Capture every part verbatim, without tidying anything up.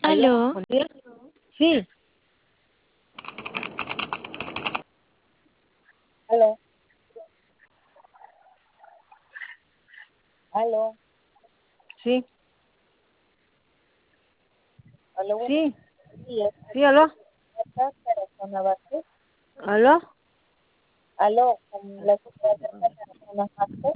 Aló, Aló, buen día. Sí, aló, aló, sí, Aló, buenos sí, días. sí, aló, Acá, Tarazona Vázquez. aló, Aló, con la señora Berta Tarazona Vázquez.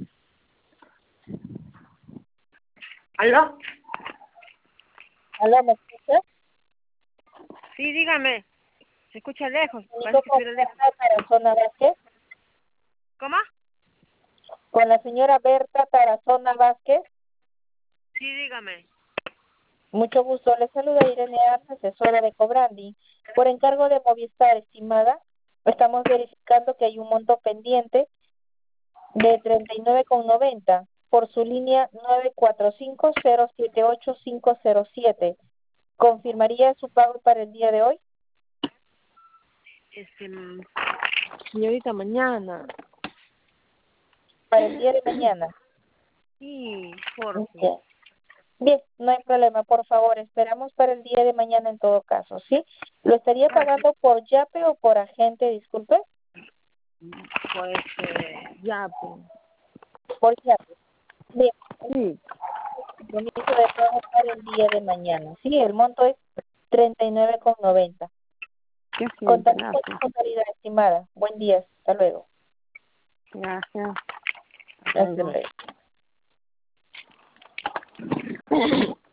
aló. Aló, ¿me escuchas? Sí, dígame. Se escucha lejos, Comunico parece que con estuviera lejos. Berta Tarazona Vázquez. ¿Cómo? Con la señora Berta Tarazona Vázquez. Sí, dígame. Mucho gusto. Le saluda Irene Arce, asesora de Cobrandi. Por encargo de Movistar, estimada, estamos verificando que hay un monto pendiente de treinta y nueve con noventa por su línea nueve cuatro cinco cero siete ocho cinco cero siete. ¿Confirmaría su pago para el día de hoy? Este, mm, señorita, mañana. Para el día de mañana. Sí, por favor. Ok. Bien, no hay problema, por favor, esperamos para el día de mañana en todo caso, ¿sí? ¿Lo estaría pagando por Yape o por agente, disculpe? Pues, eh, ya, pues. Por Yape. Bien, Sí, compromiso de pago para el día de mañana, ¿sí? El monto es treinta y nueve con noventa. qué siente, Contamos con su gracias. puntualidad, estimada. Buen día, hasta luego. Gracias. Hasta Hasta luego. luego.